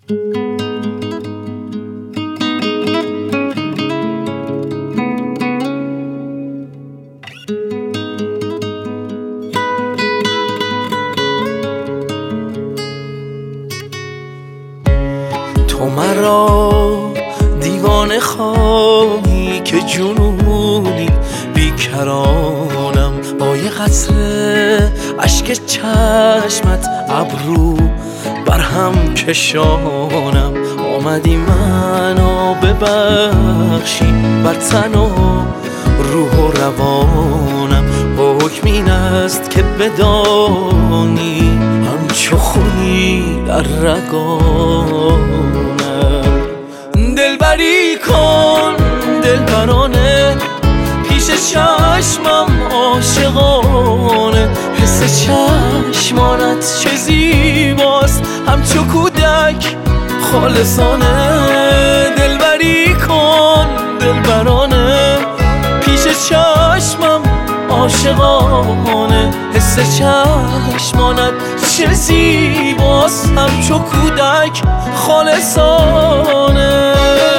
تو مرا دیوانه خواهی که جنونی بیکرانم، با یه قطره اشک چشمت ابرو برهم کشانم. آمدی منو ببخشی بر تن و روح و روانم، با حکم این است که بدانی همچو خونی در رگانم. دلبری کن دلبرانه، پیش چشمم عاشقانه، حس چشمانت چه زیباست همچو کودک خالصانه. دلبری کن دلبرانه، پیش چشمم عاشقانه، حس چشمانت چه زیباست همچو کودک خالصانه.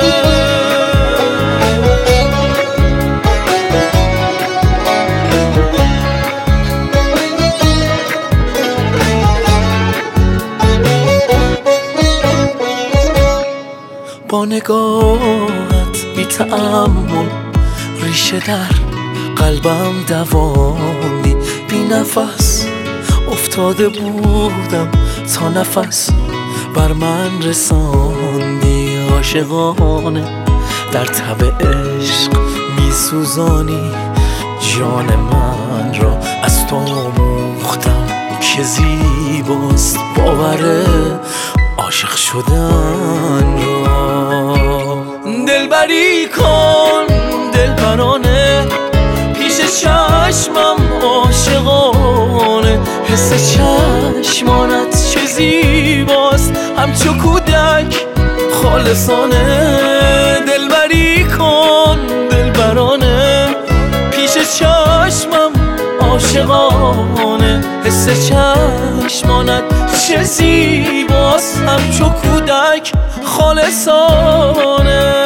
با نگاهت بی تأمل ریشه در قلبم دواندی، بی نفس افتاده بودم تا نفس بر من رساندی. عاشقانه در تب عشق می سوزانی جان من را، از تو آموختم که زیباست باور عاشق شدن را. دلبری کن دلبرانه، پیش چشمم عاشقانه، حس چشمانت چه زیباست همچو کودک خالصانه. دلبری کن دلبرانه، پیش چشمم عاشقانه، حس چشمانت چه زیباست همچو کودک خالصانه.